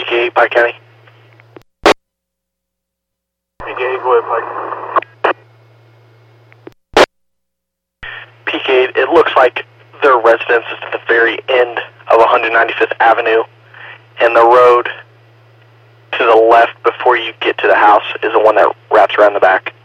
Peak 8, Pike County. Peak 8, go ahead, Pike. Peak 8, it looks like their residence is at the very end of 195th Avenue, and the road to the left before you get to the house is the one that wraps around the back.